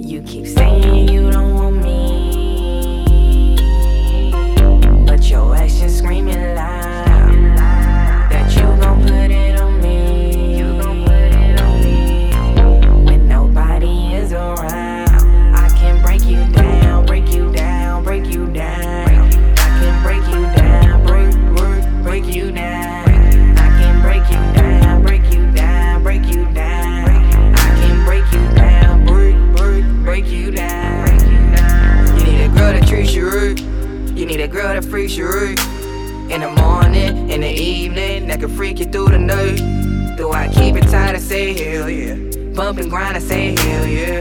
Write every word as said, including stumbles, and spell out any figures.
You keep saying you don't want me, but your actions screaming loud that you gon' put it on me. You gon' put it on me when nobody is around. I can break you down, break you down, break you down. I can break you down, break, break, break you down. I can break you down, break you down, break you down. I can break you down, break, break, break you down. You need a girl that treats you right. You need a girl that freaks you right. In the morning, in the evening, that can freak you through the night. Do I keep it tight? I say hell yeah. Bump and grind, I say hell yeah.